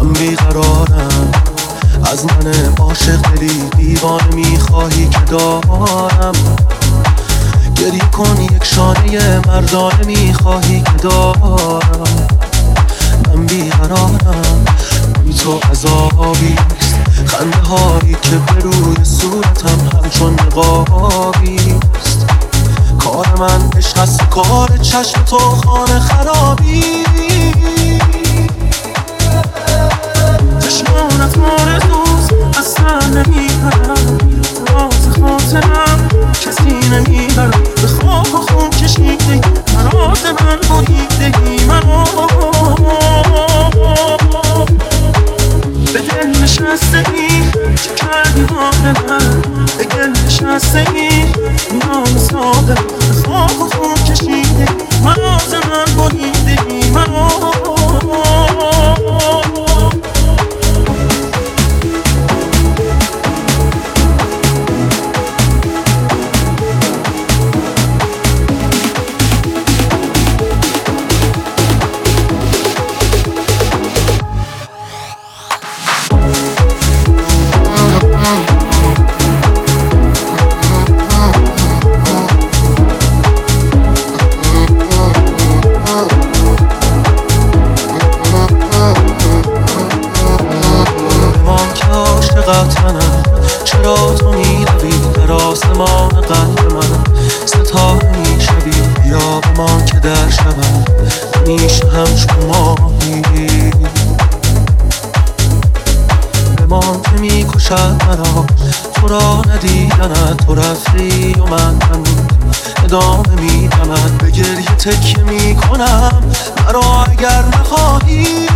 من بیقرارم، از من عاشق دلی دیوانه میخواهی که دارم. گریه کن یک شانه مردانه میخواهی که دارم. من بیقرارم، بی تو عذابیست، خنده هایی که به روی صورتم همچون نقابیست. کار من عشق است، کار چشم تو خانه خرابی. چشمانت آرزوست، اصلا نمیبرم راز خاطرم، کسی نمیبرم. به خواب و خون کشیدهی مراز من بریدهی منو، به دل نشستهی چه کردی ماه من، به دل نشستهی نام ساده. به خواب و خون کشیدهی مراز من بریدهی منو. چرا تو میروی در آسمان قلب من، ستاره میشوی یا بمان که در شبم میشه همچون ماهی. بمان که میکشد مرا تو را ندیدنت، تو رفتی و من هنوز ادامه میدمت. به گریه تکیه میکنم مرا اگر نخواهی.